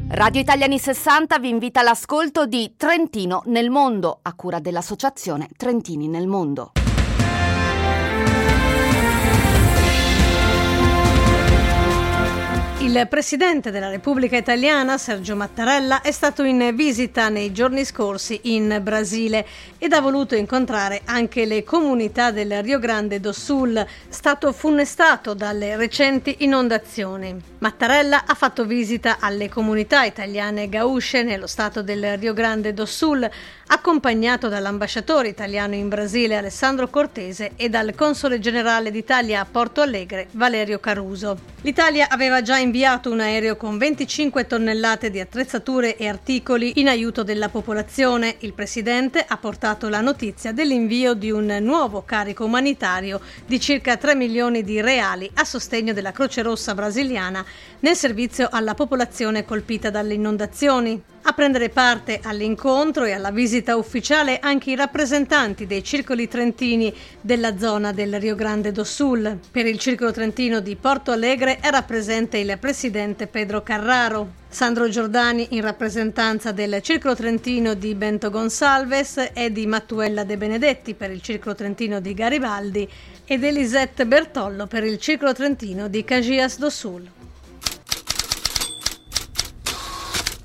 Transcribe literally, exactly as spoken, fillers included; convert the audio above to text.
Radio Italia anni sessanta vi invita all'ascolto di Trentino nel mondo, a cura dell'associazione Trentini nel Mondo. Il Presidente della Repubblica Italiana, Sergio Mattarella, è stato in visita nei giorni scorsi in Brasile ed ha voluto incontrare anche le comunità del Rio Grande do Sul, stato funestato dalle recenti inondazioni. Mattarella ha fatto visita alle comunità italiane gausce nello stato del Rio Grande do Sul, accompagnato dall'ambasciatore italiano in Brasile Alessandro Cortese e dal console generale d'Italia a Porto Alegre Valerio Caruso. L'Italia aveva già inviato un aereo con venticinque tonnellate di attrezzature e articoli in aiuto della popolazione. Il Presidente ha portato la notizia dell'invio di un nuovo carico umanitario di circa tre milioni di reali a sostegno della Croce Rossa brasiliana nel servizio alla popolazione colpita dalle inondazioni. A prendere parte all'incontro e alla visita ufficiale anche i rappresentanti dei circoli trentini della zona del Rio Grande do Sul. Per il circolo trentino di Porto Alegre era presente il presidente Pedro Carraro. Sandro Giordani, in rappresentanza del circolo trentino di Bento Gonçalves, e di Mattuella De Benedetti per il circolo trentino di Garibaldi ed Elisette Bertollo per il circolo trentino di Caxias do Sul.